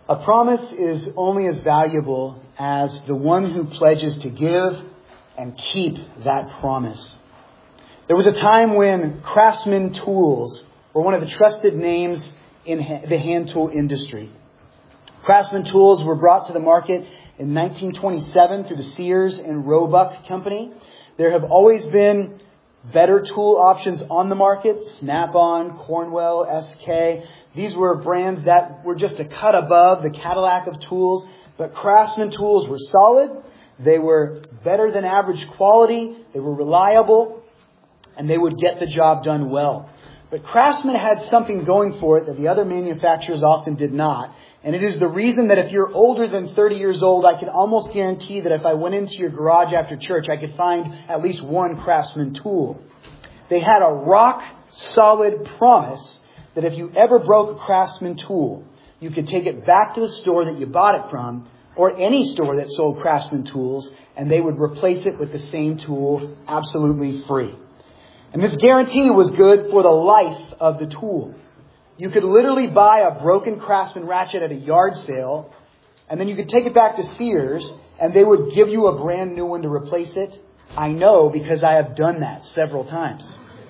A promise is only as valuable as the one who pledges to give and keep that promise. There was a time when Craftsman Tools were one of the trusted names in the hand tool industry. Craftsman Tools were brought to the market in 1927 through the Sears and Roebuck Company. There have always been better tool options on the market: Snap-on, Cornwell, SK. These were brands that were just a cut above the Cadillac of tools. But Craftsman Tools were solid. They were better than average quality. They were reliable. And they would get the job done well. But Craftsman had something going for it that the other manufacturers often did not. And it is the reason that if you're older than 30 years old, I can almost guarantee that if I went into your garage after church, I could find at least one Craftsman tool. They had a rock-solid promise that if you ever broke a Craftsman tool, you could take it back to the store that you bought it from, or any store that sold Craftsman tools, and they would replace it with the same tool absolutely free. And this guarantee was good for the life of the tool. You could literally buy a broken Craftsman ratchet at a yard sale, and then you could take it back to Sears, and they would give you a brand new one to replace it. I know, because I have done that several times.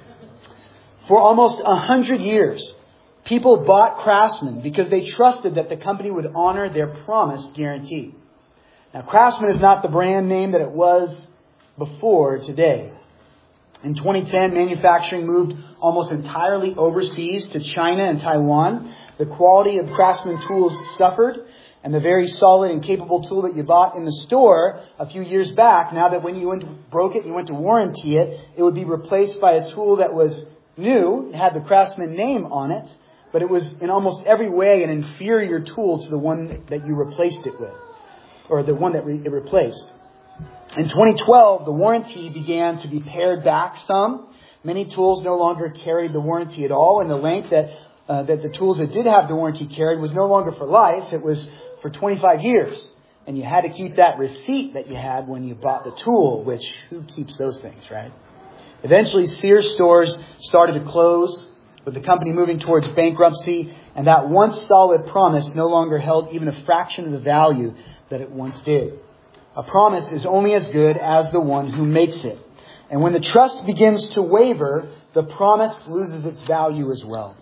For almost 100 years, people bought Craftsman because they trusted that the company would honor their promised guarantee. Now, Craftsman is not the brand name that it was before today. In 2010, manufacturing moved almost entirely overseas to China and Taiwan. The quality of Craftsman tools suffered, and the very solid and capable tool that you bought in the store a few years back, now that when you broke it, you went to warranty it, it would be replaced by a tool that was new. It had the Craftsman name on it, but it was in almost every way an inferior tool to the one that you replaced it with, or the one that it replaced. In 2012, the warranty began to be pared back some. Many tools no longer carried the warranty at all, and the length that the tools that did have the warranty carried was no longer for life. It was for 25 years. And you had to keep that receipt that you had when you bought the tool, which who keeps those things, right? Eventually, Sears stores started to close, with the company moving towards bankruptcy, and that once solid promise no longer held even a fraction of the value that it once did. A promise is only as good as the one who makes it. And when the trust begins to waver, the promise loses its value as well.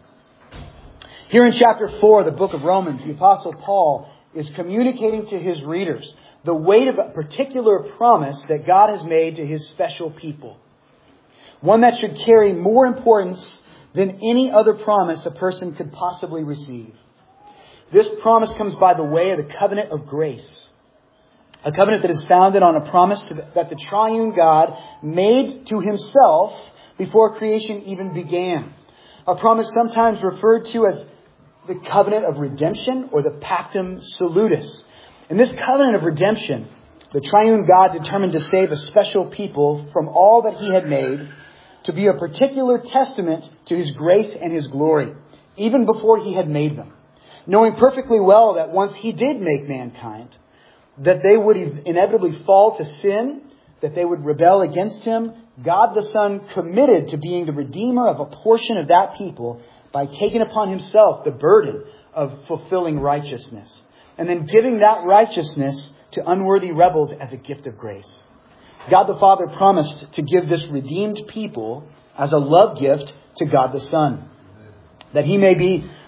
Here in chapter 4 of the book of Romans, the Apostle Paul is communicating to his readers the weight of a particular promise that God has made to his special people. One that should carry more importance than any other promise a person could possibly receive. This promise comes by the way of the covenant of grace. A covenant that is founded on a promise that the triune God made to himself before creation even began. A promise sometimes referred to as the covenant of redemption or the pactum salutis. In this covenant of redemption, the triune God determined to save a special people from all that he had made to be a particular testament to his grace and his glory, even before he had made them. Knowing perfectly well that once he did make mankind, that they would inevitably fall to sin, that they would rebel against him, God the Son committed to being the redeemer of a portion of that people by taking upon himself the burden of fulfilling righteousness, and then giving that righteousness to unworthy rebels as a gift of grace. God the Father promised to give this redeemed people as a love gift to God the Son, that they may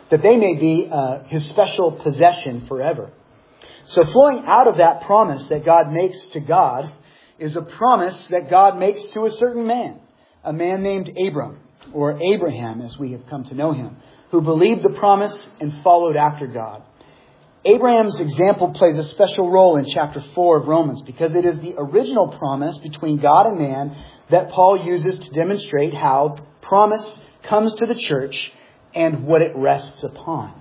be his special possession forever. So flowing out of that promise that God makes to God is a promise that God makes to a certain man, a man named Abram, or Abraham as we have come to know him, who believed the promise and followed after God. Abraham's example plays a special role in chapter 4 of Romans because it is the original promise between God and man that Paul uses to demonstrate how promise comes to the church and what it rests upon.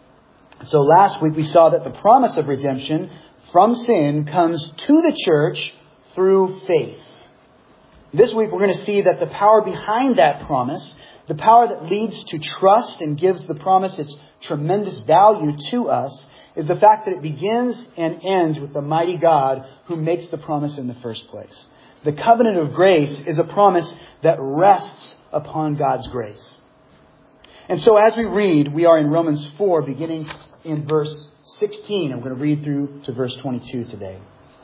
So last week we saw that the promise of redemption from sin comes to the church through faith. This week we're going to see that the power behind that promise, the power that leads to trust and gives the promise its tremendous value to us, is the fact that it begins and ends with the mighty God who makes the promise in the first place. The covenant of grace is a promise that rests upon God's grace. And so as we read, we are in Romans 4, beginning in verse 16. I'm going to read through to verse 22 today.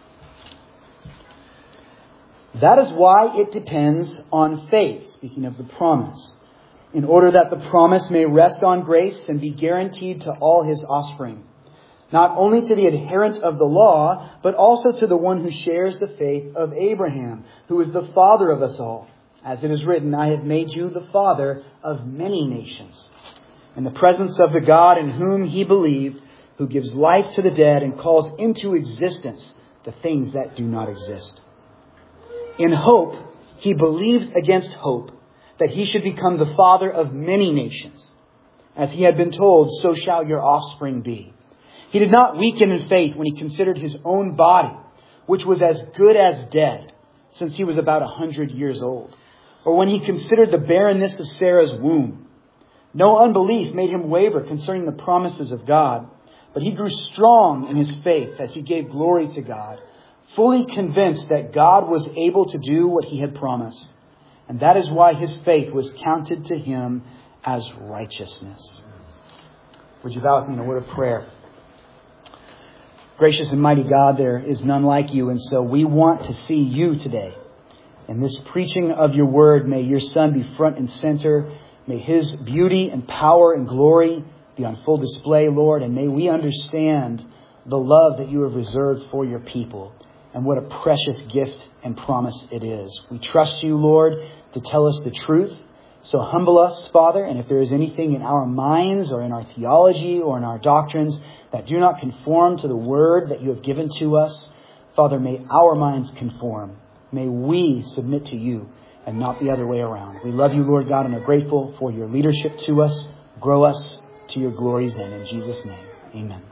That is why it depends on faith, speaking of the promise, in order that the promise may rest on grace and be guaranteed to all his offspring, not only to the adherent of the law, but also to the one who shares the faith of Abraham, who is the father of us all. As it is written, I have made you the father of many nations, in the presence of the God in whom he believed, who gives life to the dead and calls into existence the things that do not exist. In hope, he believed against hope that he should become the father of many nations. As he had been told, so shall your offspring be. He did not weaken in faith when he considered his own body, which was as good as dead, since he was about 100 years old, or when he considered the barrenness of Sarah's womb. No unbelief made him waver concerning the promises of God, but he grew strong in his faith as he gave glory to God, fully convinced that God was able to do what he had promised. And that is why his faith was counted to him as righteousness. Would you bow with me in a word of prayer? Gracious and mighty God, there is none like you, and so we want to see you today. In this preaching of your word, may your Son be front and center. May his beauty and power and glory be on full display, Lord, and may we understand the love that you have reserved for your people. And what a precious gift and promise it is. We trust you, Lord, to tell us the truth. So humble us, Father, and if there is anything in our minds or in our theology or in our doctrines that do not conform to the word that you have given to us, Father, may our minds conform. May we submit to you and not the other way around. We love you, Lord God, and are grateful for your leadership to us. Grow us to your glory's end. In Jesus' name, amen.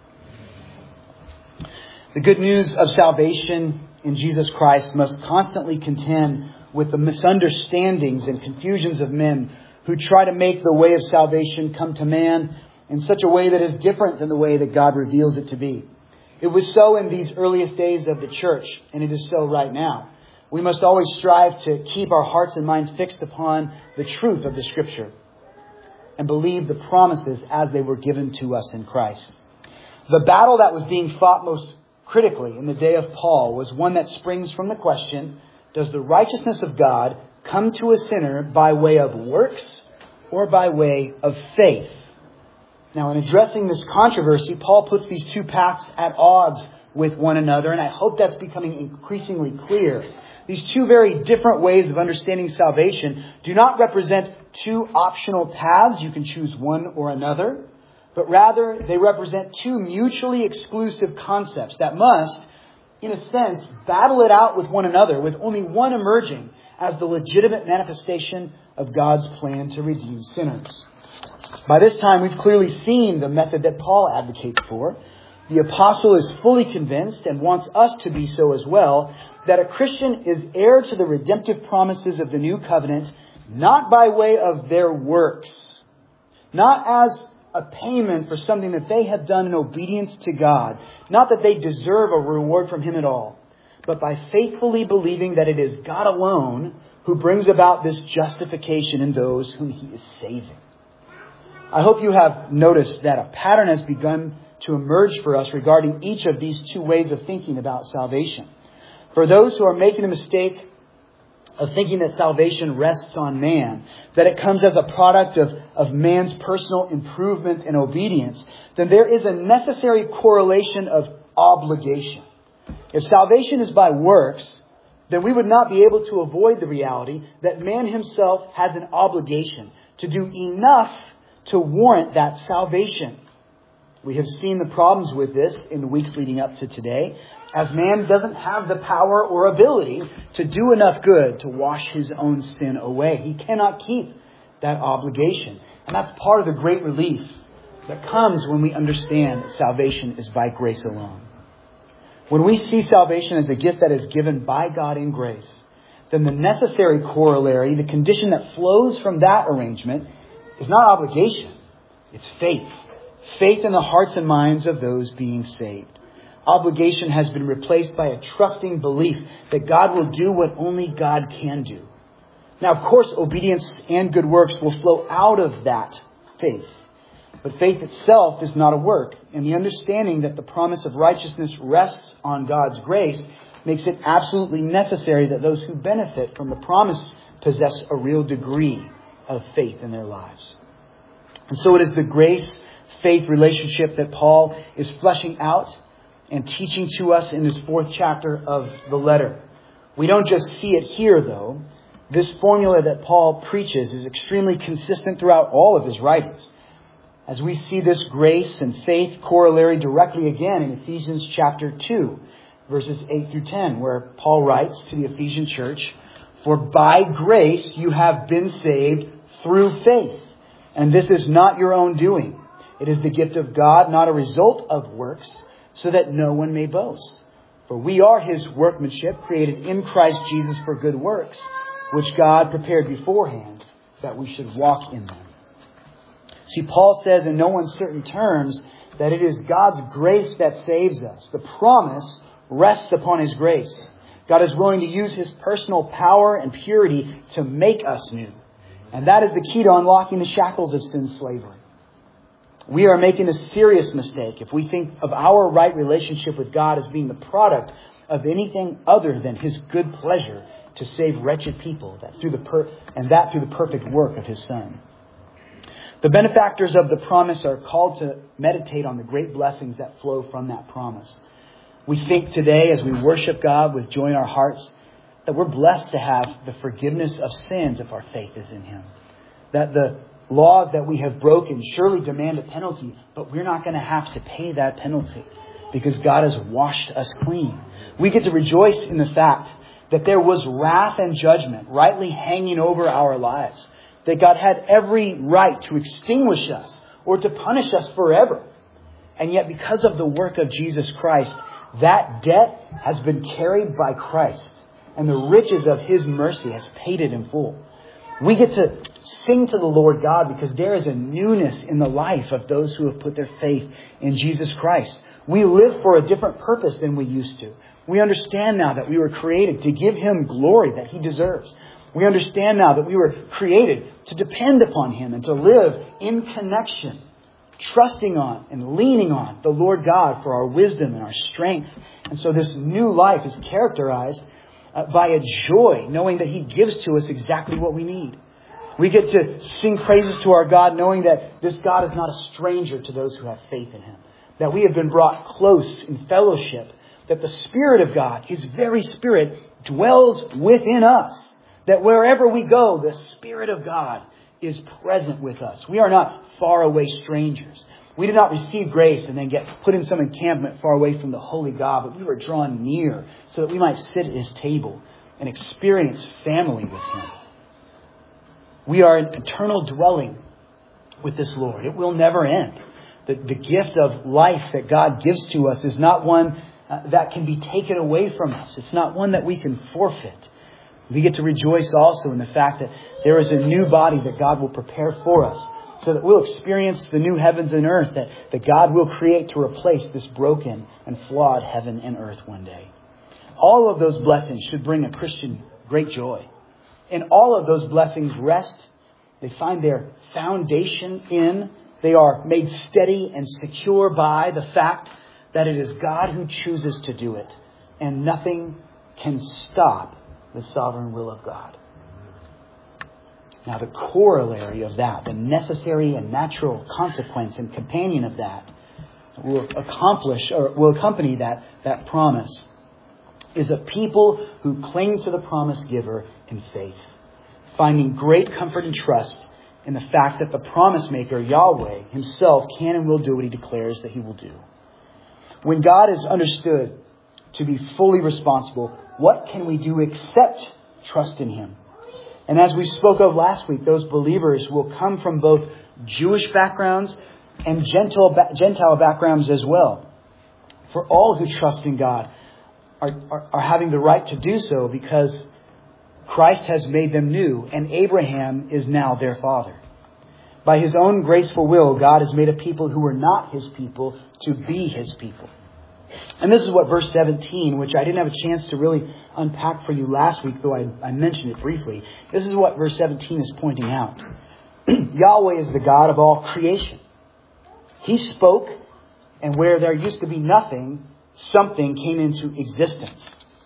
The good news of salvation in Jesus Christ must constantly contend with the misunderstandings and confusions of men who try to make the way of salvation come to man in such a way that is different than the way that God reveals it to be. It was so in these earliest days of the church, and it is so right now. We must always strive to keep our hearts and minds fixed upon the truth of the Scripture and believe the promises as they were given to us in Christ. The battle that was being fought most critically in the day of Paul was one that springs from the question, does the righteousness of God come to a sinner by way of works or by way of faith? Now, in addressing this controversy, Paul puts these two paths at odds with one another, and I hope that's becoming increasingly clear. These two very different ways of understanding salvation do not represent two optional paths. You can choose one or another. But rather, they represent two mutually exclusive concepts that must, in a sense, battle it out with one another, with only one emerging as the legitimate manifestation of God's plan to redeem sinners. By this time, we've clearly seen the method that Paul advocates for. The apostle is fully convinced, and wants us to be so as well, that a Christian is heir to the redemptive promises of the new covenant, not by way of their works, not as a payment for something that they have done in obedience to God. Not that they deserve a reward from him at all, but by faithfully believing that it is God alone who brings about this justification in those whom he is saving. I hope you have noticed that a pattern has begun to emerge for us regarding each of these two ways of thinking about salvation. For those who are making a mistake of thinking that salvation rests on man, that it comes as a product of man's personal improvement and obedience, then there is a necessary correlation of obligation. If salvation is by works, then we would not be able to avoid the reality that man himself has an obligation to do enough to warrant that salvation. We have seen the problems with this in the weeks leading up to today, as man doesn't have the power or ability to do enough good to wash his own sin away. He cannot keep that obligation. And that's part of the great relief that comes when we understand that salvation is by grace alone. When we see salvation as a gift that is given by God in grace, then the necessary corollary, the condition that flows from that arrangement, is not obligation. It's faith. Faith in the hearts and minds of those being saved. Obligation has been replaced by a trusting belief that God will do what only God can do. Now, of course, obedience and good works will flow out of that faith. But faith itself is not a work, and the understanding that the promise of righteousness rests on God's grace makes it absolutely necessary that those who benefit from the promise possess a real degree of faith in their lives. And so it is the grace-faith relationship that Paul is fleshing out and teaching to us in this 4th chapter of the letter. We don't just see it here, though. This formula that Paul preaches is extremely consistent throughout all of his writings. As we see this grace and faith corollary directly again in Ephesians chapter 2, verses 8 through 10, where Paul writes to the Ephesian church, "For by grace you have been saved through faith. And this is not your own doing. It is the gift of God, not a result of works, so that no one may boast. For we are His workmanship, created in Christ Jesus for good works, which God prepared beforehand that we should walk in them." See, Paul says in no uncertain terms that it is God's grace that saves us. The promise rests upon His grace. God is willing to use His personal power and purity to make us new. And that is the key to unlocking the shackles of sin slavery. We are making a serious mistake if we think of our right relationship with God as being the product of anything other than His good pleasure to save wretched people, through the perfect work of His Son. The benefactors of the promise are called to meditate on the great blessings that flow from that promise. We think today, as we worship God with joy in our hearts, that we're blessed to have the forgiveness of sins if our faith is in Him. That the laws that we have broken surely demand a penalty, but we're not going to have to pay that penalty because God has washed us clean. We get to rejoice in the fact that there was wrath and judgment rightly hanging over our lives. That God had every right to extinguish us or to punish us forever. And yet because of the work of Jesus Christ, that debt has been carried by Christ. And the riches of His mercy has paid it in full. We get to sing to the Lord God because there is a newness in the life of those who have put their faith in Jesus Christ. We live for a different purpose than we used to. We understand now that we were created to give Him glory that He deserves. We understand now that we were created to depend upon Him and to live in connection, trusting on and leaning on the Lord God for our wisdom and our strength. And so this new life is characterized by a joy, knowing that He gives to us exactly what we need. We get to sing praises to our God, knowing that this God is not a stranger to those who have faith in Him. That we have been brought close in fellowship. That the Spirit of God, His very Spirit, dwells within us. That wherever we go, the Spirit of God is present with us. We are not faraway strangers. We did not receive grace and then get put in some encampment far away from the holy God, but we were drawn near so that we might sit at His table and experience family with Him. We are an eternal dwelling with this Lord. It will never end. The gift of life that God gives to us is not one that can be taken away from us. It's not one that we can forfeit. We get to rejoice also in the fact that there is a new body that God will prepare for us so that we'll experience the new heavens and earth that God will create to replace this broken and flawed heaven and earth one day. All of those blessings should bring a Christian great joy. And all of those blessings rest. They find their foundation in. They are made steady and secure by the fact that it is God who chooses to do it. And nothing can stop the sovereign will of God. Now the corollary of that, the necessary and natural consequence and companion of that, will accompany that promise, is a people who cling to the promise giver in faith, finding great comfort and trust in the fact that the promise maker, Yahweh, Himself can and will do what He declares that He will do. When God is understood to be fully responsible, what can we do except trust in Him? And as we spoke of last week, those believers will come from both Jewish backgrounds and Gentile backgrounds as well. For all who trust in God are having the right to do so because Christ has made them new and Abraham is now their father. By His own graceful will, God has made a people who were not His people to be His people. And this is what verse 17, which I didn't have a chance to really unpack for you last week, though I mentioned it briefly. This is what verse 17 is pointing out. Yahweh is the God of all creation. He spoke, and where there used to be nothing, something came into existence.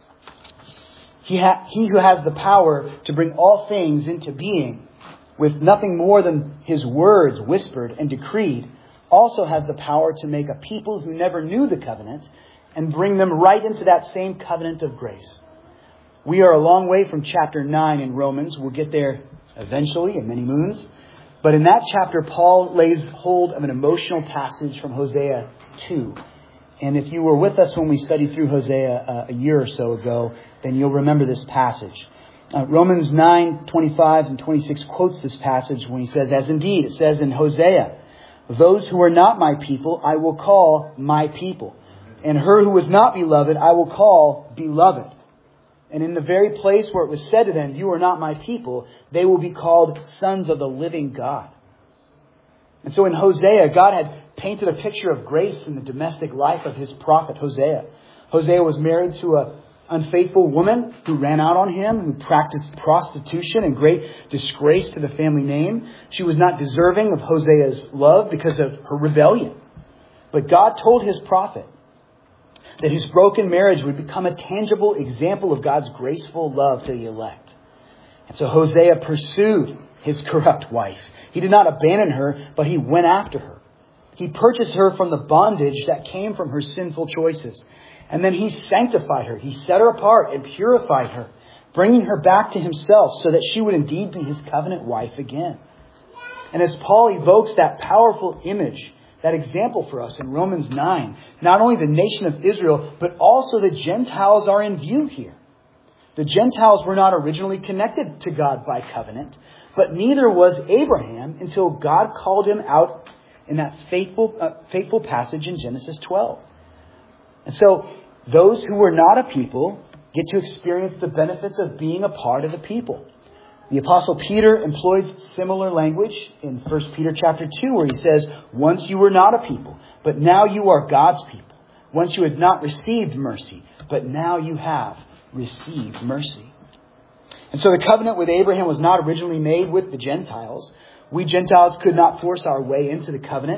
He who has the power to bring all things into being with nothing more than His words whispered and decreed, also has the power to make a people who never knew the covenant and bring them right into that same covenant of grace. We are a long way from chapter 9 in Romans. We'll get there eventually in many moons. But in that chapter, Paul lays hold of an emotional passage from Hosea 2. And if you were with us when we studied through Hosea a year or so ago, then you'll remember this passage. Romans 9:25 and 26 quotes this passage when he says, as indeed it says in Hosea, those who are not my people, I will call my people. And her who was not beloved, I will call beloved. And in the very place where it was said to them, you are not my people, they will be called sons of the living God. And so in Hosea, God had painted a picture of grace in the domestic life of His prophet Hosea. Hosea was married to an unfaithful woman who ran out on him, who practiced prostitution and great disgrace to the family name. She was not deserving of Hosea's love because of her rebellion. But God told His prophet that his broken marriage would become a tangible example of God's graceful love to the elect. And so Hosea pursued his corrupt wife. He did not abandon her, but he went after her. He purchased her from the bondage that came from her sinful choices. And then he sanctified her. He set her apart and purified her, bringing her back to himself so that she would indeed be his covenant wife again. And as Paul evokes that powerful image, that example for us in Romans 9, not only the nation of Israel, but also the Gentiles are in view here. The Gentiles were not originally connected to God by covenant, but neither was Abraham until God called him out in that faithful passage in Genesis 12. And so those who were not a people get to experience the benefits of being a part of the people. The Apostle Peter employs similar language in 1 Peter chapter 2, where he says, once you were not a people, but now you are God's people. Once you had not received mercy, but now you have received mercy. And so the covenant with Abraham was not originally made with the Gentiles. We Gentiles could not force our way into the covenant,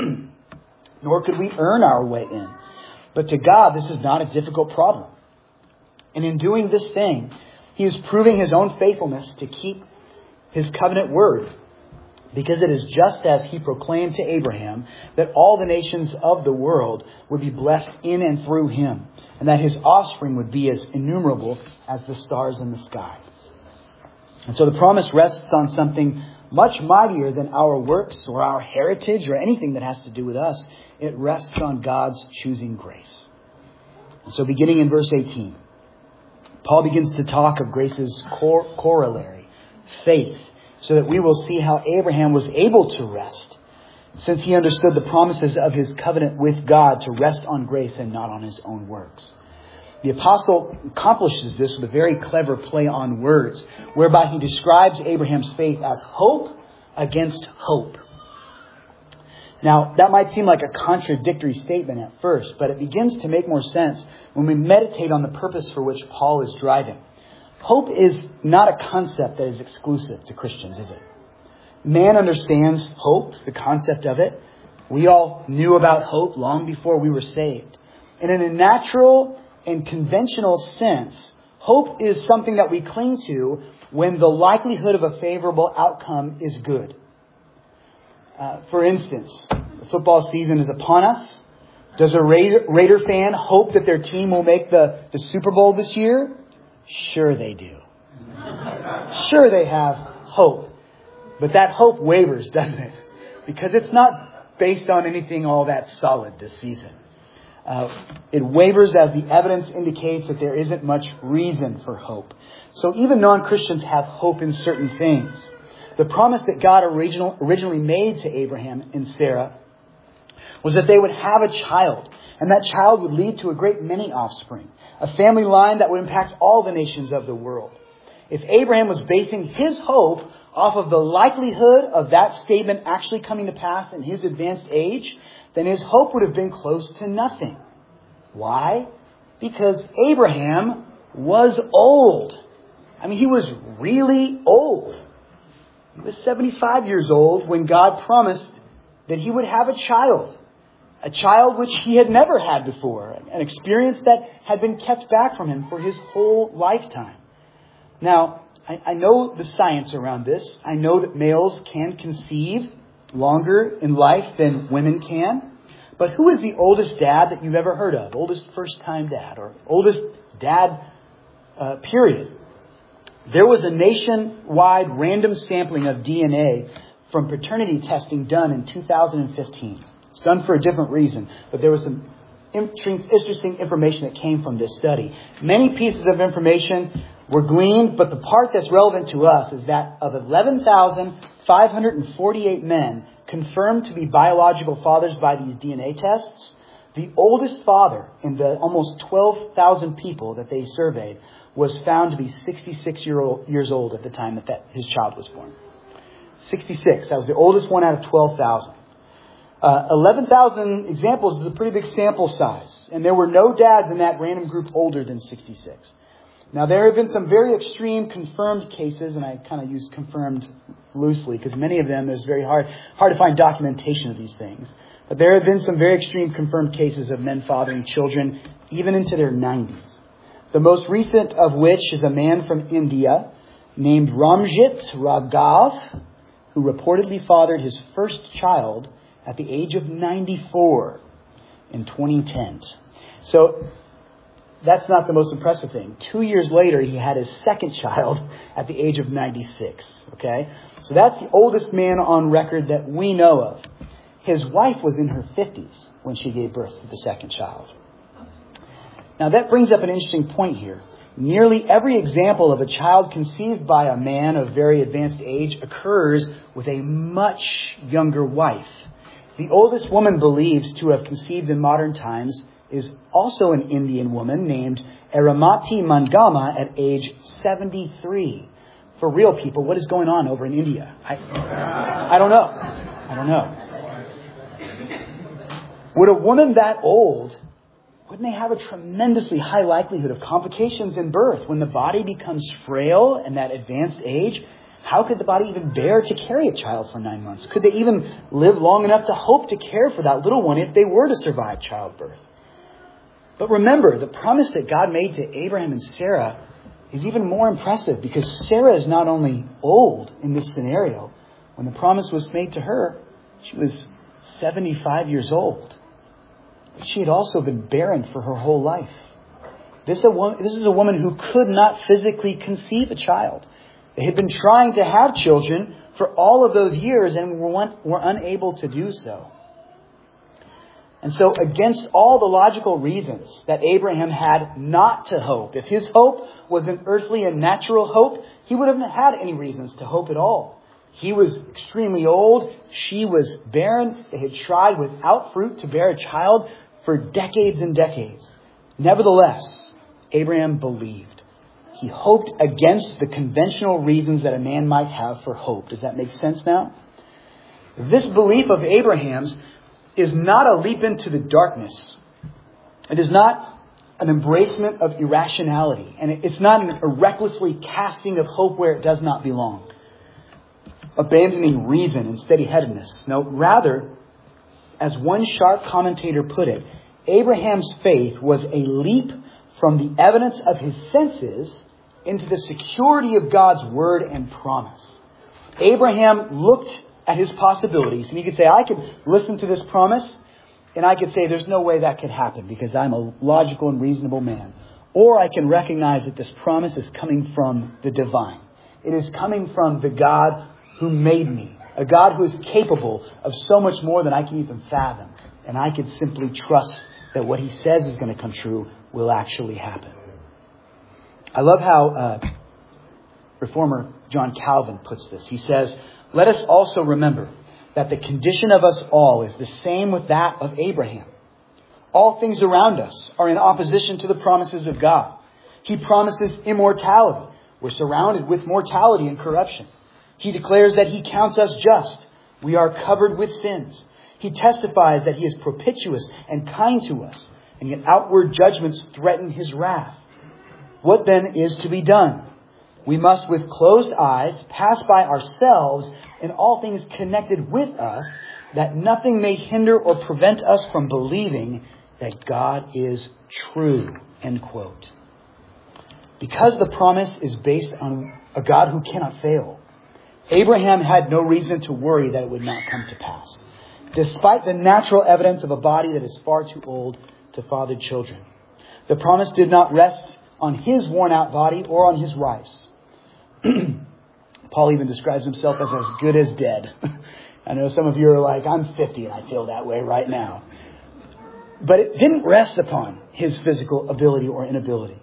nor could we earn our way in. But to God, this is not a difficult problem. And in doing this thing, He is proving His own faithfulness to keep His covenant word. Because it is just as He proclaimed to Abraham that all the nations of the world would be blessed in and through him. And that his offspring would be as innumerable as the stars in the sky. And so the promise rests on something much mightier than our works or our heritage or anything that has to do with us. It rests on God's choosing grace. And so beginning in verse 18, Paul begins to talk of grace's corollary, faith, so that we will see how Abraham was able to rest, since he understood the promises of his covenant with God to rest on grace and not on his own works. The apostle accomplishes this with a very clever play on words, whereby he describes Abraham's faith as hope against hope. Now, that might seem like a contradictory statement at first, but it begins to make more sense when we meditate on the purpose for which Paul is driving. Hope is not a concept that is exclusive to Christians, is it? Man understands hope, the concept of it. We all knew about hope long before we were saved. And in a natural and conventional sense, hope is something that we cling to when the likelihood of a favorable outcome is good. For instance, the football season is upon us. Does a Raider fan hope that their team will make the Super Bowl this year? Sure they do. Sure they have hope. But that hope wavers, doesn't it? Because it's not based on anything all that solid this season. It wavers as the evidence indicates that there isn't much reason for hope. So even non-Christians have hope in certain things. The promise that God originally made to Abraham and Sarah was that they would have a child, and that child would lead to a great many offspring, a family line that would impact all the nations of the world. If Abraham was basing his hope off of the likelihood of that statement actually coming to pass in his advanced age, then his hope would have been close to nothing. Why? Because Abraham was old. I mean, he was really old. He was 75 years old when God promised that he would have a child which he had never had before, an experience that had been kept back from him for his whole lifetime. Now, I know the science around this. I know that males can conceive longer in life than women can. But who is the oldest dad that you've ever heard of? Oldest first-time dad or oldest dad, period. There was a nationwide random sampling of DNA from paternity testing done in 2015. It's done for a different reason, but there was some interesting information that came from this study. Many pieces of information were gleaned, but the part that's relevant to us is that of 11,548 men confirmed to be biological fathers by these DNA tests, the oldest father in the almost 12,000 people that they surveyed was found to be 66 years old at the time that his child was born. 66. That was the oldest one out of 12,000. 11,000 examples is a pretty big sample size. And there were no dads in that random group older than 66. Now, there have been some very extreme confirmed cases, and I kind of use confirmed loosely because many of them is very hard to find documentation of these things. But there have been some very extreme confirmed cases of men fathering children even into their 90s. The most recent of which is a man from India named Ramjit Raghav, who reportedly fathered his first child at the age of 94 in 2010. So that's not the most impressive thing. 2 years later, he had his second child at the age of 96. Okay? So that's the oldest man on record that we know of. His wife was in her 50s when she gave birth to the second child. Now that brings up an interesting point here. Nearly every example of a child conceived by a man of very advanced age occurs with a much younger wife. The oldest woman believed to have conceived in modern times is also an Indian woman named Aramati Mangama at age 73. For real, people, what is going on over in India? I don't know. I don't know. Would a woman that old, wouldn't they have a tremendously high likelihood of complications in birth? When the body becomes frail and that advanced age, how could the body even bear to carry a child for 9 months? Could they even live long enough to hope to care for that little one if they were to survive childbirth? But remember, the promise that God made to Abraham and Sarah is even more impressive because Sarah is not only old in this scenario. When the promise was made to her, she was 75 years old. But she had also been barren for her whole life. This is a woman who could not physically conceive a child. They had been trying to have children for all of those years and were unable to do so. And so against all the logical reasons that Abraham had not to hope, if his hope was an earthly and natural hope, he would have had any reasons to hope at all. He was extremely old. She was barren. They had tried without fruit to bear a child for decades and decades. Nevertheless, Abraham believed. He hoped against the conventional reasons that a man might have for hope. Does that make sense now? This belief of Abraham's is not a leap into the darkness. It is not an embracement of irrationality. And it's not a recklessly casting of hope where it does not belong. Abandoning reason and steady-headedness. No, rather, as one sharp commentator put it, Abraham's faith was a leap from the evidence of his senses into the security of God's word and promise. Abraham looked at his possibilities and he could say, I could listen to this promise and I could say there's no way that could happen because I'm a logical and reasonable man. Or I can recognize that this promise is coming from the divine. It is coming from the God who made me. A God who is capable of so much more than I can even fathom. And I could simply trust that what he says is going to come true will actually happen. I love how Reformer John Calvin puts this. He says, let us also remember that the condition of us all is the same with that of Abraham. All things around us are in opposition to the promises of God. He promises immortality. We're surrounded with mortality and corruption. He declares that he counts us just. We are covered with sins. He testifies that he is propitious and kind to us, and yet outward judgments threaten his wrath. What then is to be done? We must, with closed eyes, pass by ourselves and all things connected with us, that nothing may hinder or prevent us from believing that God is true. End quote. Because the promise is based on a God who cannot fail, Abraham had no reason to worry that it would not come to pass, despite the natural evidence of a body that is far too old to father children. The promise did not rest on his worn-out body or on his wife's. Paul even describes himself as good as dead. I know some of you are like, I'm 50 and I feel that way right now. But it didn't rest upon his physical ability or inability.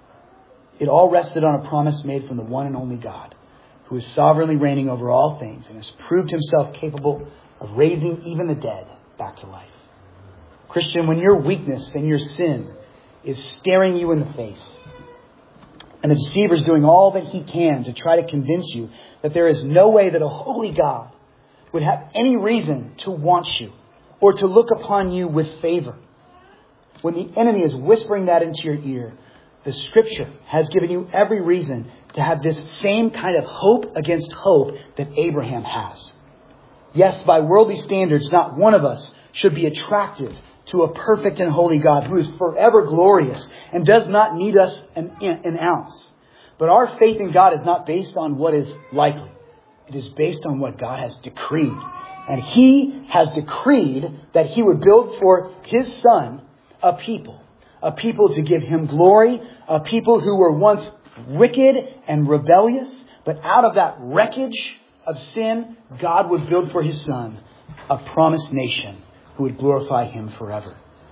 It all rested on a promise made from the one and only God, who is sovereignly reigning over all things and has proved himself capable of raising even the dead back to life. Christian, when your weakness and your sin is staring you in the face, and the deceiver is doing all that he can to try to convince you that there is no way that a holy God would have any reason to want you or to look upon you with favor. When the enemy is whispering that into your ear, the Scripture has given you every reason to have this same kind of hope against hope that Abraham has. Yes, by worldly standards, not one of us should be attractive to a perfect and holy God who is forever glorious and does not need us an ounce. But our faith in God is not based on what is likely. It is based on what God has decreed. And He has decreed that He would build for His Son a people to give Him glory, a people who were once wicked and rebellious, but out of that wreckage of sin, God would build for His Son a promised nation who would glorify Him forever.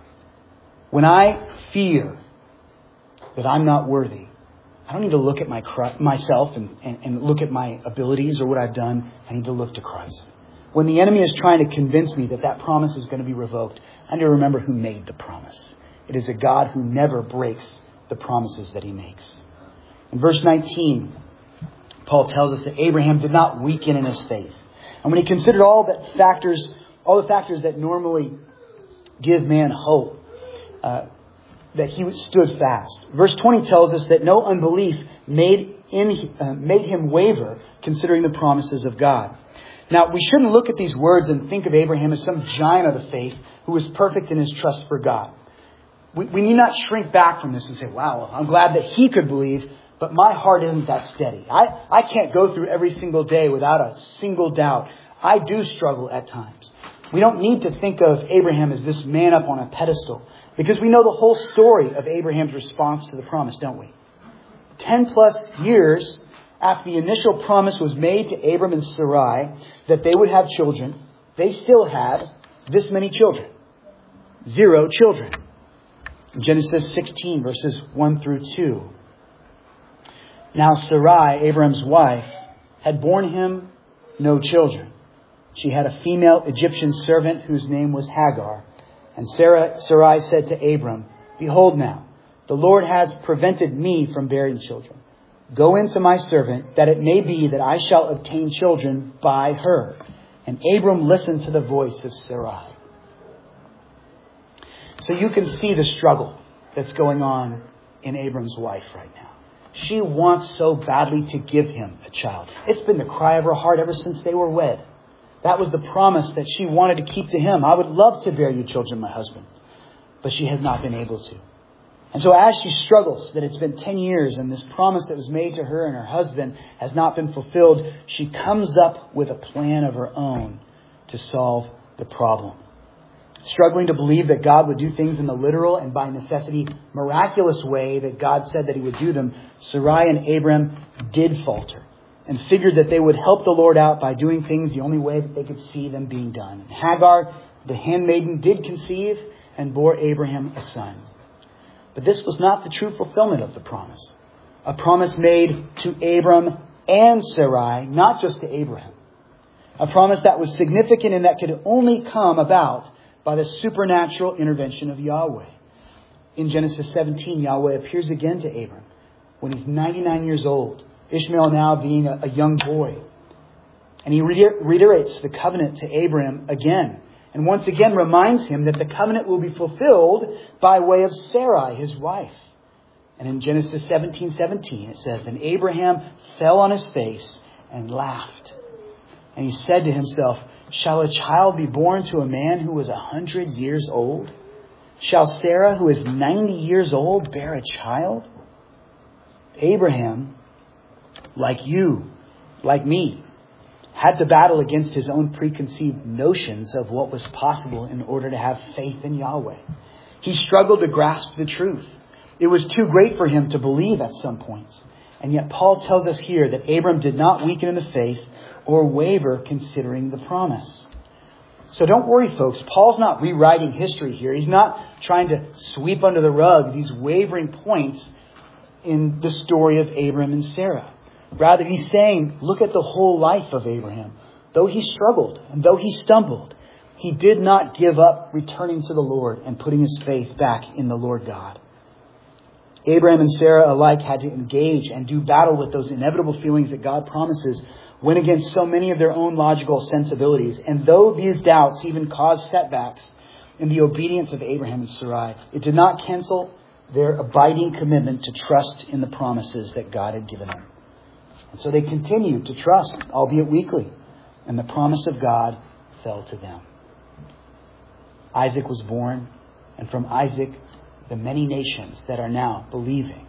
When I fear that I'm not worthy, I don't need to look at myself and look at my abilities or what I've done. I need to look to Christ. When the enemy is trying to convince me that that promise is going to be revoked, I need to remember who made the promise. It is a God who never breaks the promises that He makes. In verse 19, Paul tells us that Abraham did not weaken in his faith. And when he considered all the factors that normally give man hope, that he stood fast. Verse 20 tells us that no unbelief made him waver, considering the promises of God. Now, we shouldn't look at these words and think of Abraham as some giant of the faith who was perfect in his trust for God. We need not shrink back from this and say, wow, I'm glad that he could believe, but my heart isn't that steady. I can't go through every single day without a single doubt. I do struggle at times. We don't need to think of Abraham as this man up on a pedestal, because we know the whole story of Abraham's response to the promise, don't we? 10 plus years after the initial promise was made to Abram and Sarai that they would have children, they still had this many children. 0 children. Genesis 16, verses 1 through 2. Now Sarai, Abraham's wife, had borne him no children. She had a female Egyptian servant whose name was Hagar. And Sarai said to Abram, "Behold now, the Lord has prevented me from bearing children. Go in to my servant, that it may be that I shall obtain children by her." And Abram listened to the voice of Sarai. So you can see the struggle that's going on in Abram's wife right now. She wants so badly to give him a child. It's been the cry of her heart ever since they were wed. That was the promise that she wanted to keep to him. I would love to bear you children, my husband. But she has not been able to. And so as she struggles, that it's been 10 years and this promise that was made to her and her husband has not been fulfilled, she comes up with a plan of her own to solve the problem. Struggling to believe that God would do things in the literal and by necessity miraculous way that God said that He would do them, Sarai and Abram did falter and figured that they would help the Lord out by doing things the only way that they could see them being done. And Hagar, the handmaiden, did conceive and bore Abraham a son. But this was not the true fulfillment of the promise. A promise made to Abram and Sarai, not just to Abraham. A promise that was significant and that could only come about by the supernatural intervention of Yahweh. In Genesis 17, Yahweh appears again to Abram when he's 99 years old. Ishmael now being a young boy. And He reiterates the covenant to Abraham again. And once again reminds him that the covenant will be fulfilled by way of Sarai, his wife. And in Genesis 17:17, it says, "And Abraham fell on his face and laughed. And he said to himself, 'Shall a child be born to a man who was 100 years old? Shall Sarah, who is 90 years old, bear a child?' Abraham, like you, like me, had to battle against his own preconceived notions of what was possible in order to have faith in Yahweh. He struggled to grasp the truth. It was too great for him to believe at some points. And yet Paul tells us here that Abram did not weaken in the faith or waver considering the promise. So don't worry, folks. Paul's not rewriting history here. He's not trying to sweep under the rug these wavering points in the story of Abram and Sarah. Rather, he's saying, look at the whole life of Abraham. Though he struggled and though he stumbled, he did not give up returning to the Lord and putting his faith back in the Lord God. Abraham and Sarah alike had to engage and do battle with those inevitable feelings that God promises went against so many of their own logical sensibilities. And though these doubts even caused setbacks in the obedience of Abraham and Sarai, it did not cancel their abiding commitment to trust in the promises that God had given them. And so they continued to trust, albeit weakly, and the promise of God fell to them. Isaac was born, and from Isaac, the many nations that are now believing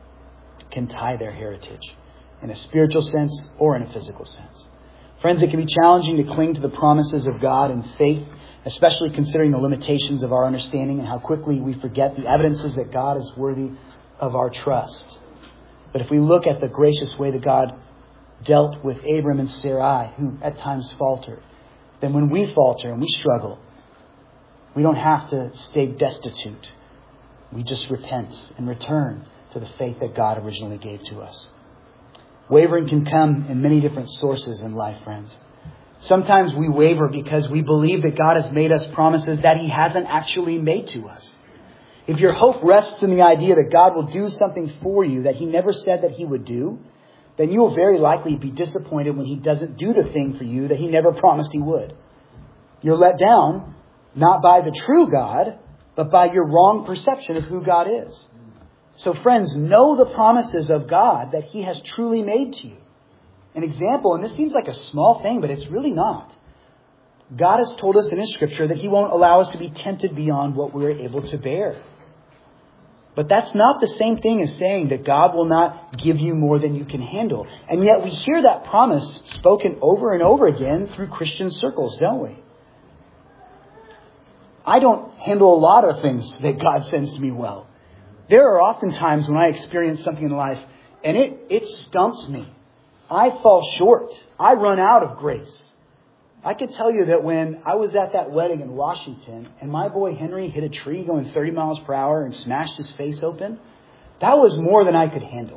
can tie their heritage in a spiritual sense or in a physical sense. Friends, it can be challenging to cling to the promises of God in faith, especially considering the limitations of our understanding and how quickly we forget the evidences that God is worthy of our trust. But if we look at the gracious way that God dealt with Abram and Sarai, who at times faltered, then when we falter and we struggle, we don't have to stay destitute. We just repent and return to the faith that God originally gave to us. Wavering can come in many different sources in life, friends. Sometimes we waver because we believe that God has made us promises that He hasn't actually made to us. If your hope rests in the idea that God will do something for you that He never said that He would do, then you will very likely be disappointed when He doesn't do the thing for you that He never promised He would. You're let down not by the true God, but by your wrong perception of who God is. So friends, know the promises of God that He has truly made to you. An example, and this seems like a small thing, but it's really not. God has told us in His Scripture that He won't allow us to be tempted beyond what we're able to bear. But that's not the same thing as saying that God will not give you more than you can handle. And yet we hear that promise spoken over and over again through Christian circles, don't we? I don't handle a lot of things that God sends to me well. There are often times when I experience something in life and it stumps me. I fall short. I run out of grace. I could tell you that when I was at that wedding in Washington and my boy Henry hit a tree going 30 miles per hour and smashed his face open, that was more than I could handle.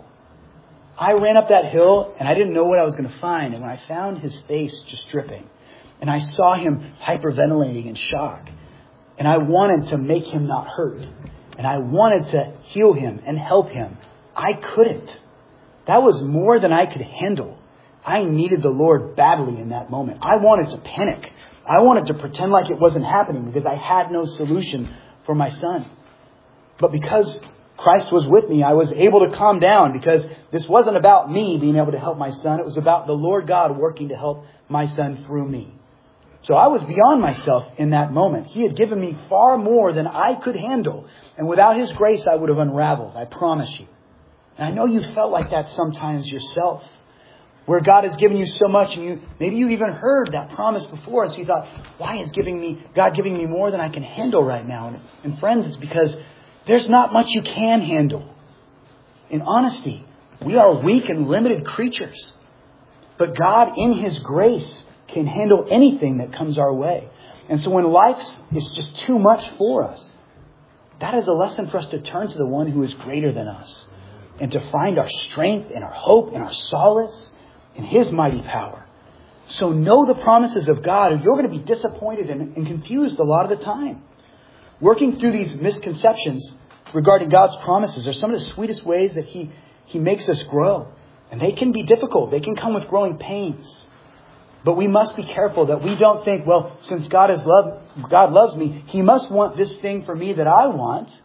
I ran up that hill and I didn't know what I was going to find. And when I found his face just dripping and I saw him hyperventilating in shock, and I wanted to make him not hurt, and I wanted to heal him and help him, I couldn't. That was more than I could handle. I needed the Lord badly in that moment. I wanted to panic. I wanted to pretend like it wasn't happening because I had no solution for my son. But because Christ was with me, I was able to calm down because this wasn't about me being able to help my son. It was about the Lord God working to help my son through me. So I was beyond myself in that moment. He had given me far more than I could handle. And without His grace, I would have unraveled. I promise you. And I know you felt like that sometimes yourself, where God has given you so much and maybe you even heard that promise before. And so you thought, why is God giving me more than I can handle right now? And friends, it's because there's not much you can handle. In honesty, we are weak and limited creatures. But God, in His grace, can handle anything that comes our way. And so when life is just too much for us, that is a lesson for us to turn to the one who is greater than us and to find our strength and our hope and our solace in His mighty power. So know the promises of God, and you're going to be disappointed and confused a lot of the time. Working through these misconceptions regarding God's promises are some of the sweetest ways that He makes us grow. And they can be difficult. They can come with growing pains. But we must be careful that we don't think, well, since God loves me, He must want this thing for me that I want.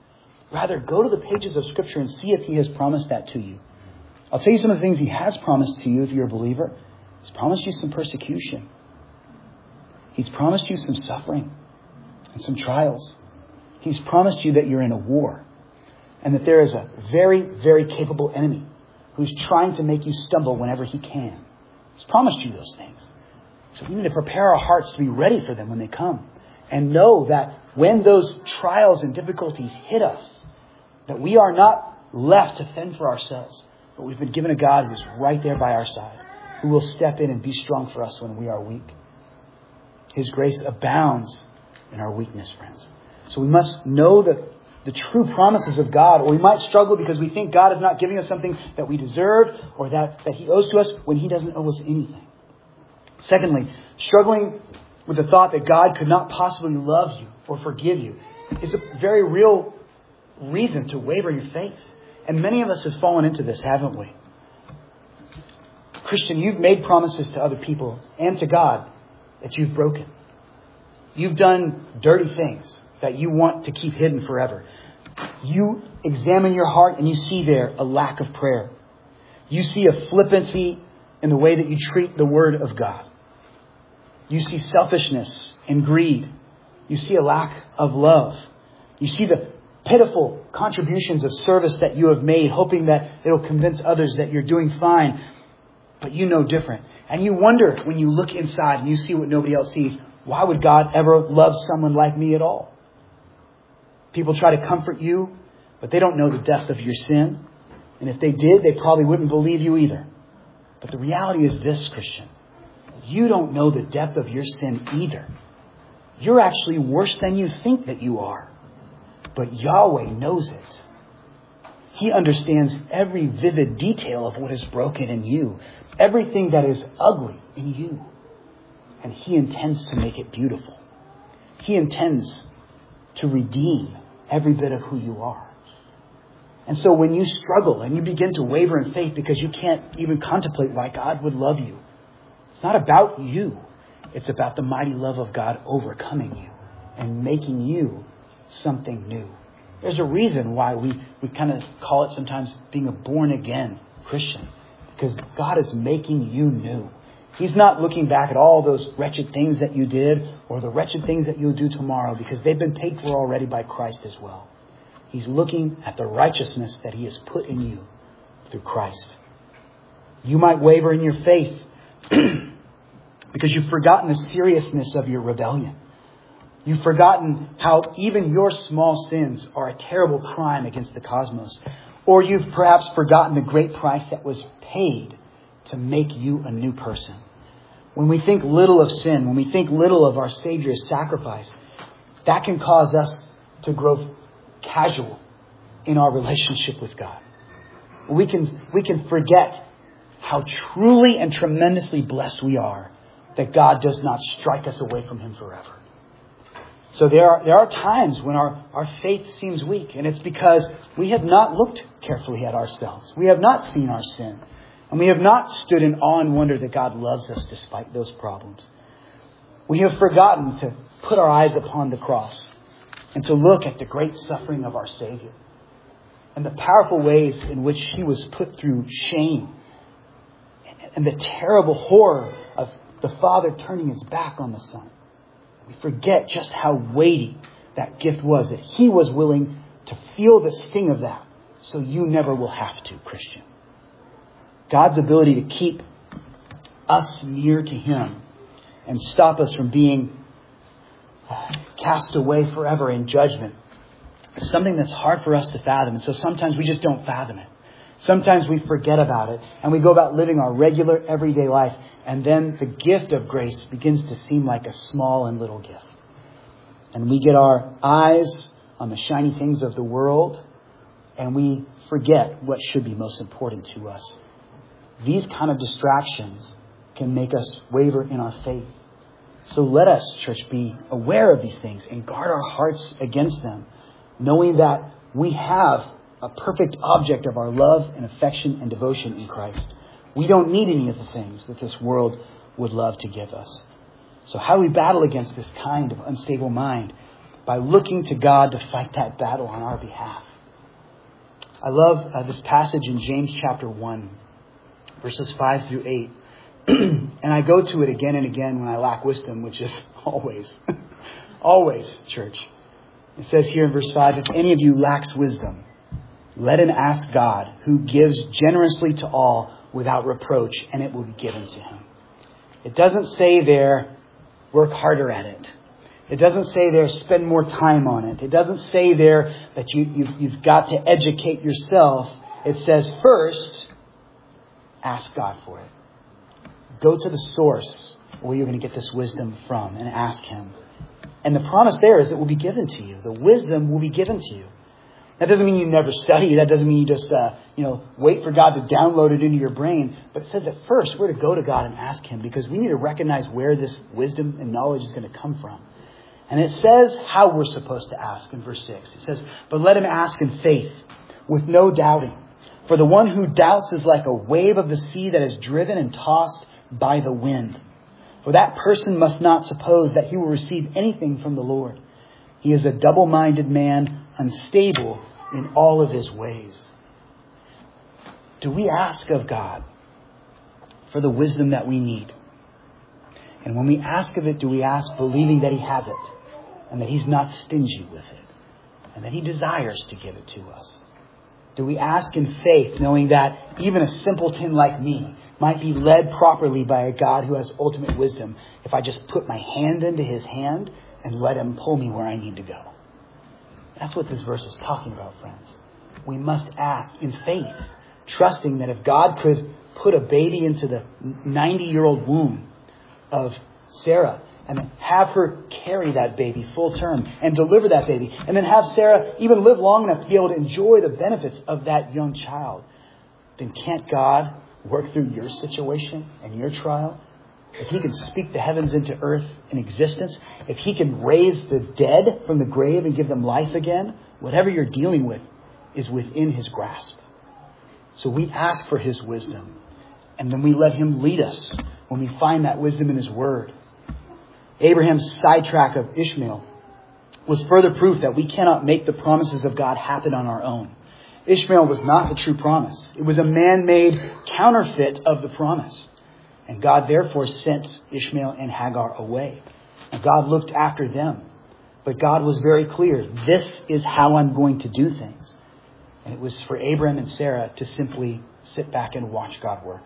Rather, go to the pages of Scripture and see if He has promised that to you. I'll tell you some of the things He has promised to you if you're a believer. He's promised you some persecution. He's promised you some suffering and some trials. He's promised you that you're in a war and that there is a very, very capable enemy who's trying to make you stumble whenever he can. He's promised you those things. So we need to prepare our hearts to be ready for them when they come. And know that when those trials and difficulties hit us, that we are not left to fend for ourselves, but we've been given a God who's right there by our side, who will step in and be strong for us when we are weak. His grace abounds in our weakness, friends. So we must know the true promises of God, or we might struggle because we think God is not giving us something that we deserve or that He owes to us when He doesn't owe us anything. Secondly, struggling with the thought that God could not possibly love you or forgive you is a very real reason to waver your faith. And many of us have fallen into this, haven't we? Christian, you've made promises to other people and to God that you've broken. You've done dirty things that you want to keep hidden forever. You examine your heart and you see there a lack of prayer. You see a flippancy in the way that you treat the Word of God. You see selfishness and greed. You see a lack of love. You see the pitiful contributions of service that you have made, hoping that it'll convince others that you're doing fine, but you know different. And you wonder when you look inside and you see what nobody else sees, why would God ever love someone like me at all? People try to comfort you, but they don't know the depth of your sin. And if they did, they probably wouldn't believe you either. But the reality is this, Christian. You don't know the depth of your sin either. You're actually worse than you think that you are. But Yahweh knows it. He understands every vivid detail of what is broken in you. Everything that is ugly in you. And He intends to make it beautiful. He intends to redeem every bit of who you are. And so when you struggle and you begin to waver in faith because you can't even contemplate why God would love you, it's not about you. It's about the mighty love of God overcoming you and making you something new. There's a reason why we kind of call it sometimes being a born again Christian. Because God is making you new. He's not looking back at all those wretched things that you did or the wretched things that you'll do tomorrow, because they've been paid for already by Christ as well. He's looking at the righteousness that He has put in you through Christ. You might waver in your faith because you've forgotten the seriousness of your rebellion. You've forgotten how even your small sins are a terrible crime against the cosmos. Or you've perhaps forgotten the great price that was paid to make you a new person. When we think little of sin, when we think little of our Savior's sacrifice, that can cause us to grow casual in our relationship with God. We can forget how truly and tremendously blessed we are that God does not strike us away from Him forever. So there are times when our faith seems weak, and it's because we have not looked carefully at ourselves. We have not seen our sin. And we have not stood in awe and wonder that God loves us despite those problems. We have forgotten to put our eyes upon the cross and to look at the great suffering of our Savior and the powerful ways in which He was put through shame and the terrible horror of the Father turning His back on the Son. We forget just how weighty that gift was, that He was willing to feel the sting of that so you never will have to, Christian. God's ability to keep us near to Him and stop us from being cast away forever in judgment is something that's hard for us to fathom. And so sometimes we just don't fathom it. Sometimes we forget about it and we go about living our regular everyday life. And then the gift of grace begins to seem like a small and little gift. And we get our eyes on the shiny things of the world and we forget what should be most important to us. These kind of distractions can make us waver in our faith. So let us, church, be aware of these things and guard our hearts against them, knowing that we have a perfect object of our love and affection and devotion in Christ. We don't need any of the things that this world would love to give us. So how do we battle against this kind of unstable mind? By looking to God to fight that battle on our behalf. I love this passage in James chapter 1, verses 5 through 8. And I go to it again and again when I lack wisdom, which is always, always, church. It says here in verse 5, if any of you lacks wisdom, let him ask God, who gives generously to all without reproach, and it will be given to him. It doesn't say there, work harder at it. It doesn't say there, spend more time on it. It doesn't say there that you've got to educate yourself. It says first, ask God for it. Go to the source where you're going to get this wisdom from and ask Him. And the promise there is it will be given to you. The wisdom will be given to you. That doesn't mean you never study. That doesn't mean you just wait for God to download it into your brain. But it says that first we're to go to God and ask Him, because we need to recognize where this wisdom and knowledge is going to come from. And it says how we're supposed to ask in verse 6. It says, but let him ask in faith, with no doubting. For the one who doubts is like a wave of the sea that is driven and tossed by the wind. For that person must not suppose that he will receive anything from the Lord. He is a double-minded man, unstable in all of his ways. Do we ask of God for the wisdom that we need? And when we ask of it, do we ask believing that He has it, and that He's not stingy with it, and that He desires to give it to us? Do we ask in faith, knowing that even a simpleton like me might be led properly by a God who has ultimate wisdom if I just put my hand into His hand and let Him pull me where I need to go? That's what this verse is talking about, friends. We must ask in faith, trusting that if God could put a baby into the 90-year-old womb of Sarah and have her carry that baby full term and deliver that baby, and then have Sarah even live long enough to be able to enjoy the benefits of that young child, then can't God work through your situation and your trial? If He can speak the heavens into earth in existence, if He can raise the dead from the grave and give them life again, whatever you're dealing with is within His grasp. So we ask for His wisdom, and then we let Him lead us when we find that wisdom in His Word. Abraham's sidetrack of Ishmael was further proof that we cannot make the promises of God happen on our own. Ishmael was not the true promise. It was a man-made counterfeit of the promise. And God therefore sent Ishmael and Hagar away. And God looked after them. But God was very clear, this is how I'm going to do things. And it was for Abraham and Sarah to simply sit back and watch God work.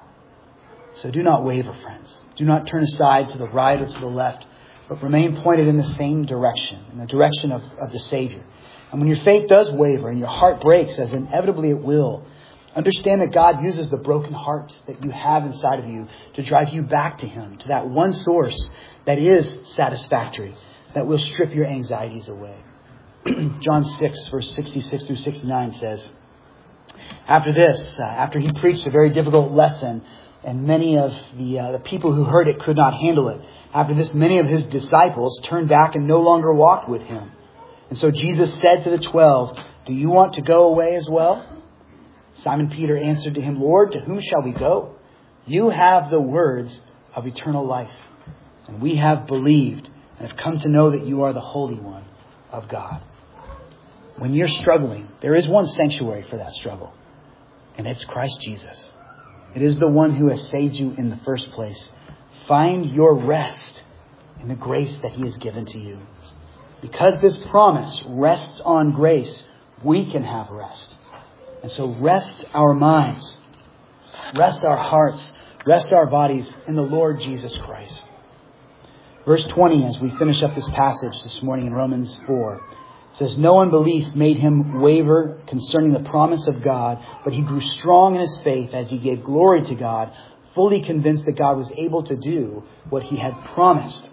So do not waver, friends. Do not turn aside to the right or to the left, but remain pointed in the same direction, in the direction of the Savior. And when your faith does waver and your heart breaks, as inevitably it will, understand that God uses the broken heart that you have inside of you to drive you back to Him, to that one source that is satisfactory, that will strip your anxieties away. John 6, verse 66 through 69 says, after this, after He preached a very difficult lesson, and many of the people who heard it could not handle it. After this, many of His disciples turned back and no longer walked with Him. And so Jesus said to the 12, do you want to go away as well? Simon Peter answered to Him, Lord, to whom shall we go? You have the words of eternal life. And we have believed and have come to know that you are the Holy One of God. When you're struggling, there is one sanctuary for that struggle. And it's Christ Jesus. It is the one who has saved you in the first place. Find your rest in the grace that He has given to you. Because this promise rests on grace, we can have rest. And so rest our minds, rest our hearts, rest our bodies in the Lord Jesus Christ. Verse 20, as we finish up this passage this morning in Romans 4, says, no unbelief made him waver concerning the promise of God, but he grew strong in his faith as he gave glory to God, fully convinced that God was able to do what He had promised.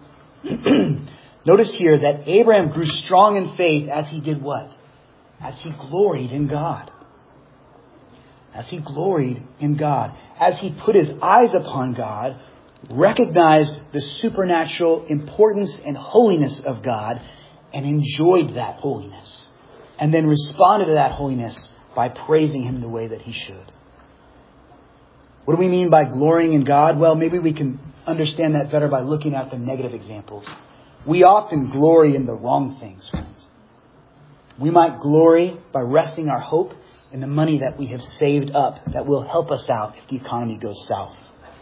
Notice here that Abraham grew strong in faith as he did what? As he gloried in God. As he gloried in God. As he put his eyes upon God, recognized the supernatural importance and holiness of God, and enjoyed that holiness. And then responded to that holiness by praising Him the way that he should. What do we mean by glorying in God? Well, maybe we can understand that better by looking at the negative examples. We often glory in the wrong things, friends. We might glory by resting our hope in the money that we have saved up that will help us out if the economy goes south.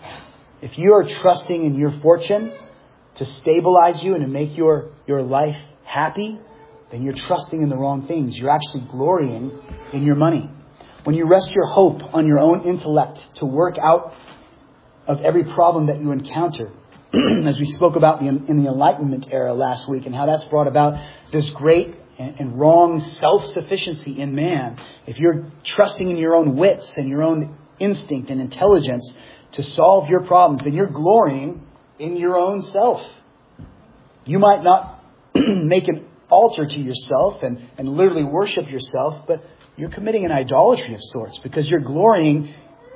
If you are trusting in your fortune to stabilize you and to make your life happy, then you're trusting in the wrong things. You're actually glorying in your money. When you rest your hope on your own intellect to work out of every problem that you encounter, as we spoke about in the Enlightenment era last week, and how that's brought about this great and wrong self-sufficiency in man. If you're trusting in your own wits and your own instinct and intelligence to solve your problems, then you're glorying in your own self. You might not make an altar to yourself and literally worship yourself, but you're committing an idolatry of sorts because you're glorying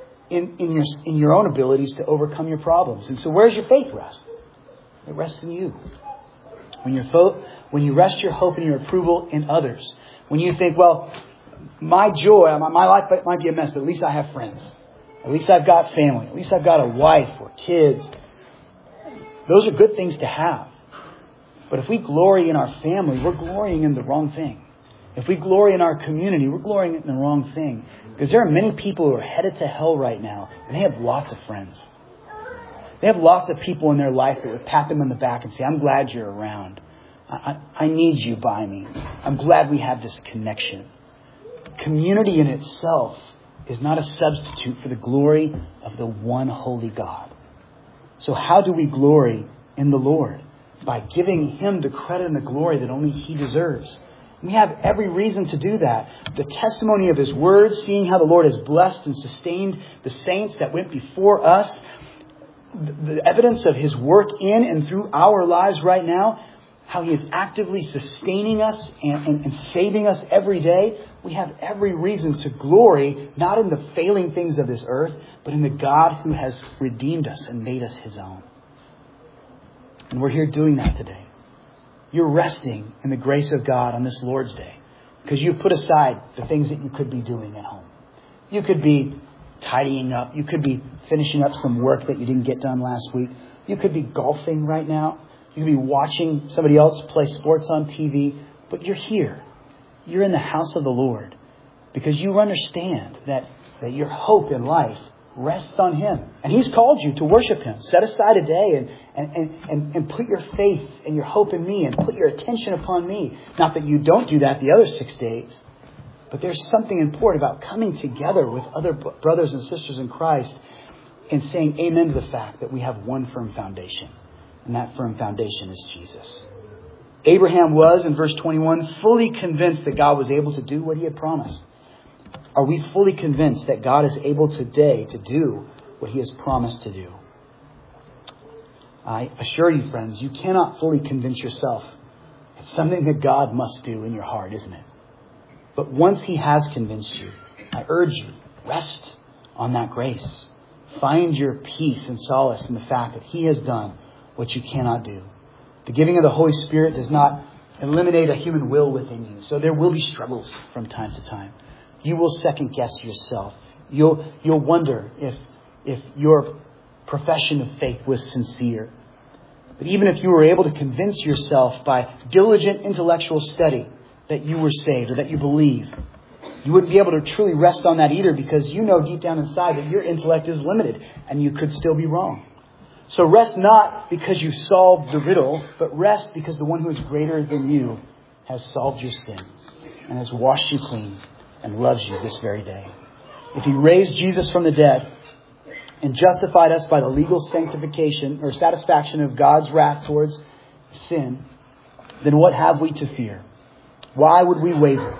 in your own abilities to overcome your problems. And so where's your faith rest? It rests in you. When you rest your hope and your approval in others, when you think, well, my joy, my life might be a mess, but at least I have friends. At least I've got family. At least I've got a wife or kids. Those are good things to have. But if we glory in our family, we're glorying in the wrong thing. If we glory in our community, we're glorying in the wrong thing. Because there are many people who are headed to hell right now, and they have lots of friends. They have lots of people in their life that would pat them on the back and say, I'm glad you're around. I need you by me. I'm glad we have this connection. Community in itself is not a substitute for the glory of the one holy God. So how do we glory in the Lord? By giving Him the credit and the glory that only He deserves. We have every reason to do that. The testimony of His Word, seeing how the Lord has blessed and sustained the saints that went before us, the evidence of His work in and through our lives right now, how He is actively sustaining us and saving us every day. We have every reason to glory, not in the failing things of this earth, but in the God who has redeemed us and made us His own. And we're here doing that today. You're resting in the grace of God on this Lord's Day because you've put aside the things that you could be doing at home. You could be tidying up. You could be finishing up some work that you didn't get done last week. You could be golfing right now. You could be watching somebody else play sports on TV. But you're here. You're in the house of the Lord because you understand that your hope in life rests on Him. And He's called you to worship Him. Set aside a day and put your faith and your hope in me and put your attention upon me. Not that you don't do that the other 6 days. But there's something important about coming together with other brothers and sisters in Christ and saying amen to the fact that we have one firm foundation. And that firm foundation is Jesus. Abraham was, in verse 21, fully convinced that God was able to do what He had promised. Are we fully convinced that God is able today to do what He has promised to do? I assure you, friends, you cannot fully convince yourself. It's something that God must do in your heart, isn't it? But once He has convinced you, I urge you, rest on that grace. Find your peace and solace in the fact that He has done what you cannot do. The giving of the Holy Spirit does not eliminate a human will within you. So there will be struggles from time to time. You will second guess yourself. You'll wonder if your profession of faith was sincere. But even if you were able to convince yourself by diligent intellectual study that you were saved or that you believe, you wouldn't be able to truly rest on that either because you know deep down inside that your intellect is limited and you could still be wrong. So rest not because you solved the riddle, but rest because the one who is greater than you has solved your sin and has washed you clean and loves you this very day. If He raised Jesus from the dead and justified us by the legal sanctification or satisfaction of God's wrath towards sin, then what have we to fear? Why would we waver?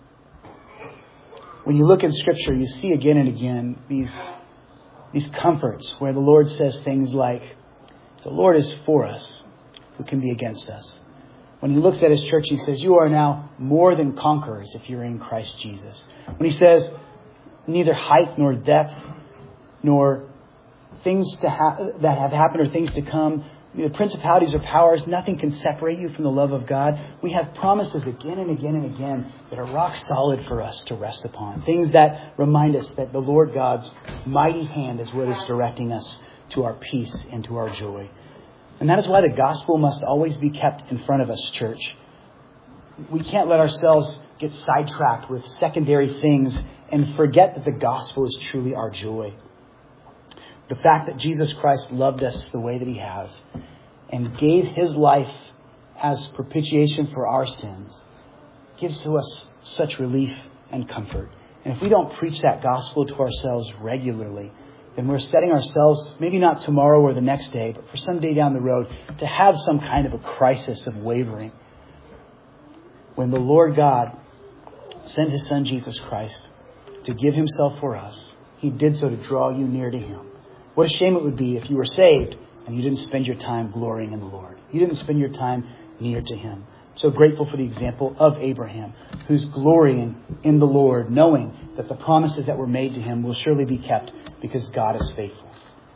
When you look in Scripture, you see again and again these comforts where the Lord says things like, the Lord is for us, who can be against us? When He looks at His church, He says, you are now more than conquerors if you're in Christ Jesus. When He says, neither height nor depth, nor things that have happened or things to come, the principalities or powers, nothing can separate you from the love of God. We have promises again and again and again that are rock solid for us to rest upon. Things that remind us that the Lord God's mighty hand is what is directing us to our peace and to our joy. And that is why the gospel must always be kept in front of us, church. We can't let ourselves get sidetracked with secondary things and forget that the gospel is truly our joy. The fact that Jesus Christ loved us the way that he has and gave his life as propitiation for our sins gives to us such relief and comfort. And if we don't preach that gospel to ourselves regularly, then we're setting ourselves, maybe not tomorrow or the next day, but for some day down the road, to have some kind of a crisis of wavering. When the Lord God sent his Son Jesus Christ to give himself for us, he did so to draw you near to him. What a shame it would be if you were saved and you didn't spend your time glorying in the Lord. You didn't spend your time near to him. So grateful for the example of Abraham, who's glorying in the Lord, knowing that the promises that were made to him will surely be kept because God is faithful.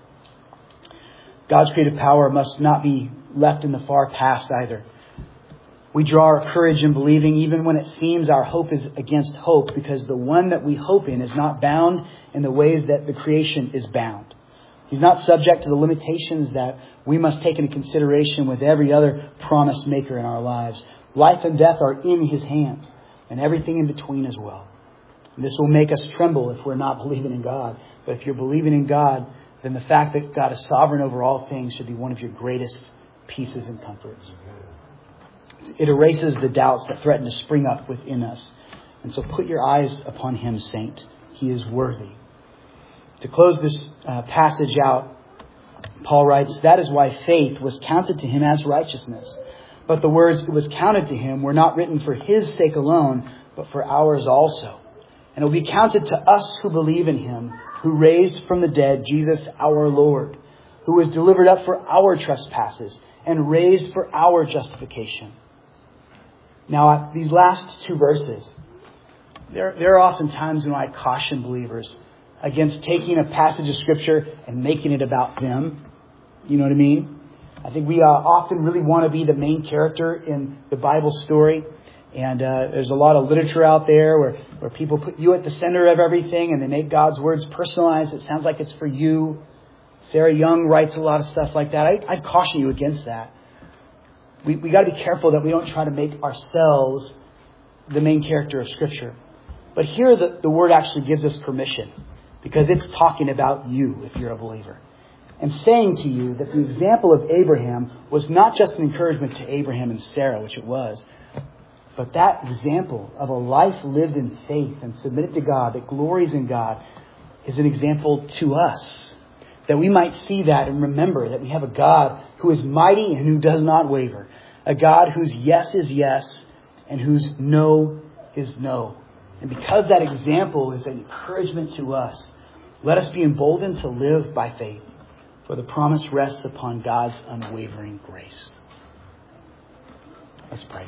God's creative power must not be left in the far past either. We draw our courage in believing even when it seems our hope is against hope, because the one that we hope in is not bound in the ways that the creation is bound. He's not subject to the limitations that we must take into consideration with every other promise maker in our lives. Life and death are in his hands, and everything in between as well. And this will make us tremble if we're not believing in God. But if you're believing in God, then the fact that God is sovereign over all things should be one of your greatest pieces and comforts. It erases the doubts that threaten to spring up within us. And so put your eyes upon him, saint. He is worthy. To close this passage out, Paul writes, that is why faith was counted to him as righteousness. But the words "it was counted to him" were not written for his sake alone, but for ours also. And it will be counted to us who believe in him, who raised from the dead Jesus our Lord, who was delivered up for our trespasses and raised for our justification. Now, these last two verses, there are often times when I caution believers against taking a passage of Scripture and making it about them. You know what I mean? I think we often really want to be the main character in the Bible story. And there's a lot of literature out there where people put you at the center of everything and they make God's words personalized. It sounds like it's for you. Sarah Young writes a lot of stuff like that. I'd caution you against that. We got to be careful that we don't try to make ourselves the main character of Scripture. But here the Word actually gives us permission, because it's talking about you if you're a believer. And saying to you that the example of Abraham was not just an encouragement to Abraham and Sarah, which it was, but that example of a life lived in faith and submitted to God, that glories in God, is an example to us. That we might see that and remember that we have a God who is mighty and who does not waver. A God whose yes is yes and whose no is no. And because that example is an encouragement to us, let us be emboldened to live by faith. For the promise rests upon God's unwavering grace. Let's pray.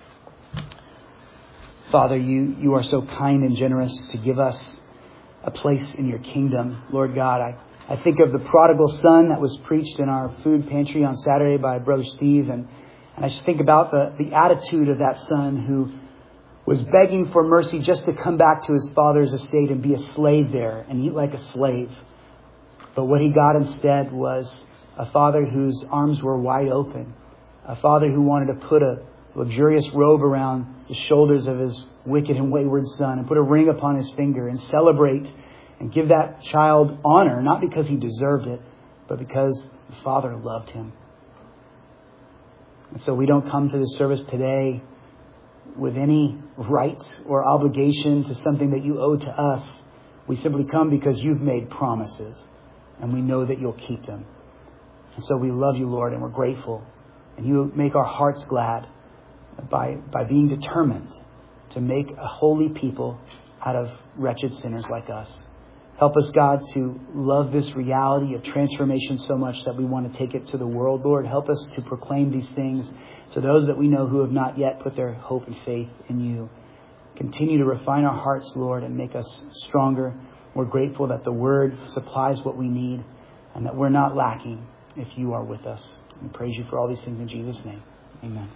Father, you are so kind and generous to give us a place in your kingdom. Lord God, I think of the prodigal son that was preached in our food pantry on Saturday by Brother Steve. And I just think about the attitude of that son who was begging for mercy just to come back to his father's estate and be a slave there and eat like a slave. But what he got instead was a father whose arms were wide open. A father who wanted to put a luxurious robe around the shoulders of his wicked and wayward son and put a ring upon his finger and celebrate and give that child honor, not because he deserved it, but because the Father loved him. And so we don't come to this service today with any right or obligation to something that you owe to us. We simply come because you've made promises and we know that you'll keep them. And so we love you, Lord, and we're grateful. And you make our hearts glad by being determined to make a holy people out of wretched sinners like us. Help us, God, to love this reality of transformation so much that we want to take it to the world. Lord, help us to proclaim these things to those that we know who have not yet put their hope and faith in you. Continue to refine our hearts, Lord, and make us stronger. We're grateful that the Word supplies what we need and that we're not lacking if you are with us. We praise you for all these things in Jesus' name. Amen.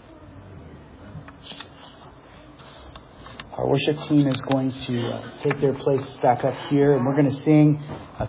Our worship team is going to take their place back up here, and we're going to sing